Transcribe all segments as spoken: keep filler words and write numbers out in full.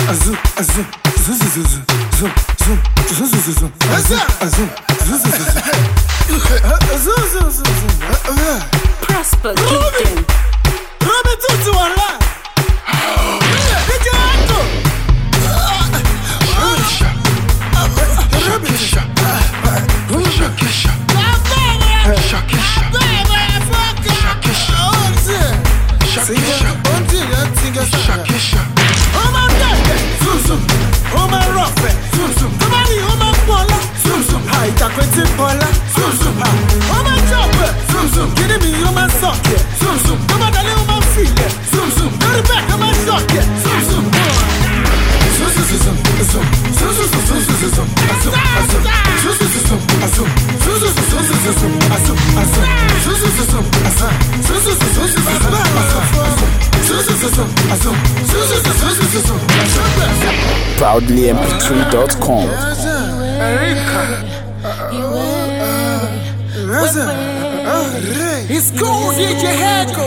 azum, azum, zum, zum, zum, zum, zum, zum, zum, zum, azum, azum, zum, zum, zum, azum, zum, zum, zum. Prosper Kitchen. Robert Tutu wala. Dije Echo. Shakisha. Shakisha. Shakisha. Shakisha. Shakisha. Shakisha. Oh my God. Zoom zoom. Oh my rough. Zoom zoom. Somebody oh my bola. Zoom zoom. Hi, takweti bola. Zoom zoom. Oh my chopper. Zoom zoom. Give me oh my socket. Zoom zoom. Come on, dale oh my feet. Zoom zoom. Go to back oh my socket. Zoom zoom. Zoom zoom zoom zoom. Zoom zoom zoom zoom zoom zoom. Zoom zoom. Zoom zoom zoom zoom. Zoom zoom zoom zoom zoom. Zoom zoom. Zoom zoom zoom zoom. Zoom zoom zoom zoom. Proudly M P three dot com. It's cool, D J Echo.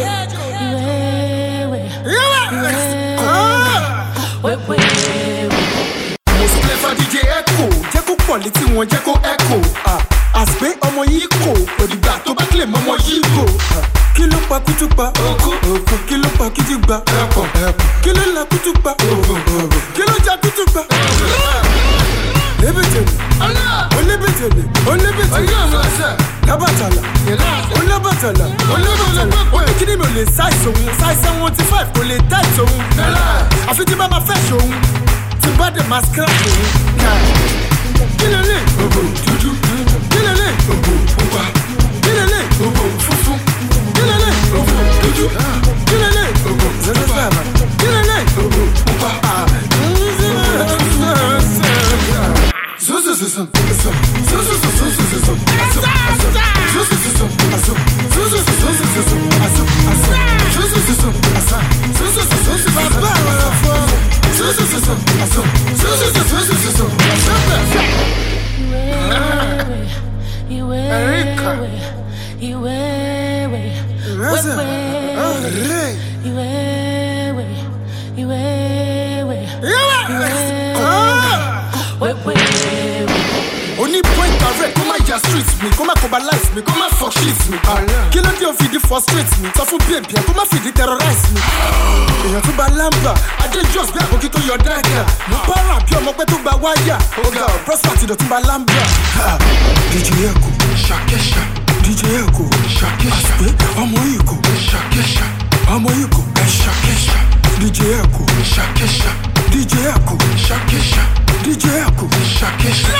Most clever D J Echo. Jẹ́kó quality wọn jẹ́kó echo. Àsìpé ọmọ yìí kò, òdìgbà tó bá kílè mọ́ ọmọ yìí kò. Kí ló pa kútùpá? Oko. Oko. Kí ló pa kìtìgbà? Ẹ̀pọ̀. Ẹ̀pọ̀. Kí ló la kútùpá? Oko. Oko. Kí ló ja kútùpá? Olébèjèlè. Olébèjèlè. Olébèjèlè. Lábàtàlà. Olábàtàlà. Olábàtàlà. Oye kí ni mi ò lè ṣàìsàn òun? Ṣàìsàn one five kò lè dá ìṣòun. Àfi tí bá máa fẹ́ ṣòun. Tí bá dẹ̀ máa scratch òun. Kí lè lè? Òbò dúdú. Kí lè lè? Òbò pupa. Kí lè lè? Òbò funfun. Kilele, obo, dudu. Kilele, obo, pupa. Kilele, obo, pupa. Zoom, zoom, zoom, zoom, zoom, zoom, zoom, zoom, zoom, zoom, Only point direct, come my just streets me, come cobalize me, come fuck shit me. Kill on the feed frustrate me, so for baby, come feed terrorize me. You to balamba, I did just back okay to your dagger. No para, pure mo to ba wire. Oga, prosperity to balamba. D J Echo, Shakisha. D J Echo, Shakisha. Omo Iko, Shakisha. Omo Iko, Shakisha. D J Echo, Shakisha. D J Echo, Shakisha. D J Echo, Shakisha.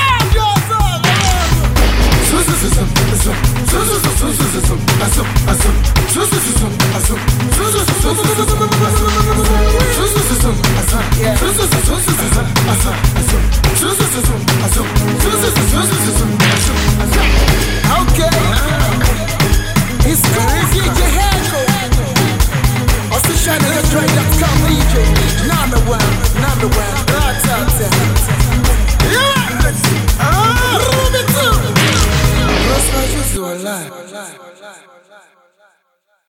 Yeah.